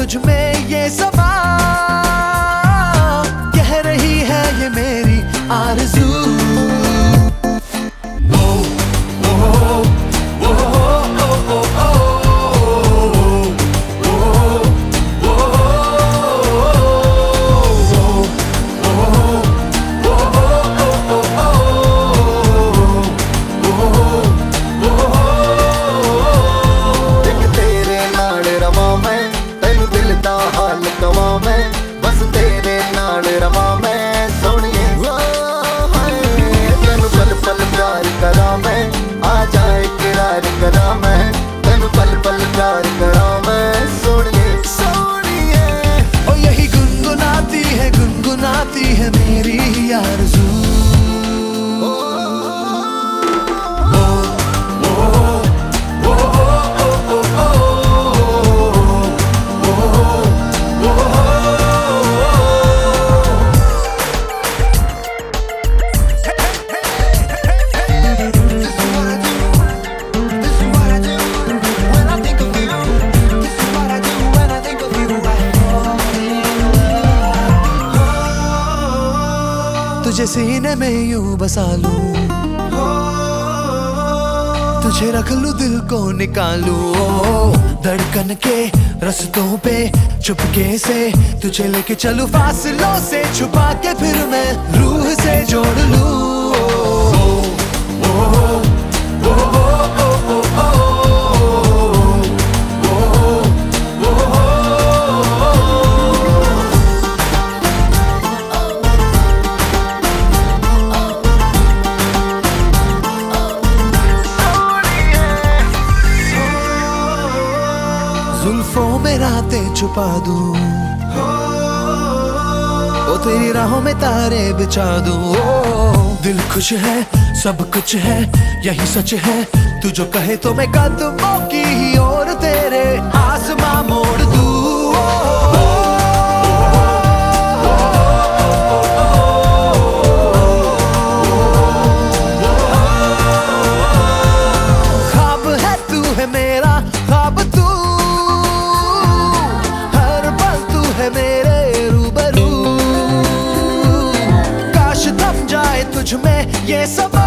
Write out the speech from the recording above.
तुझ में ये समा, कह रही है ये मेरी आरज़ू। बस तेरे नाल रवा मैं सोनिए, तेन पल पल प्यार करा मैं, आ जाए इकरार करा मैं, तेन पल पल प्यार करा मैं सोनिए सोनिए। ओ यही गुनगुनाती है मेरी आरज़ू। तुझे सीने में यूं बसा लूं, तुझे रख लूं दिल को निकालूं, धड़कन के रस्तों पे चुपके से तुझे लेके चलूं, फासलों से छुपा के फिर मैं रूह से जोड़ लूं। जुल्फों में रातें छुपा दूं, ओ तेरी राहों में तारे बिछा दूं। ओ दिल खुश है, सब कुछ है, यही सच है, तू जो कहे तो मैं कदमों की ही ओर तेरे आसमां मोड़ दूं। ख्वाब है तू है मेरा ख्वाब, तू मेरे रूबरू, काश थम जाए तुझ में ये सब।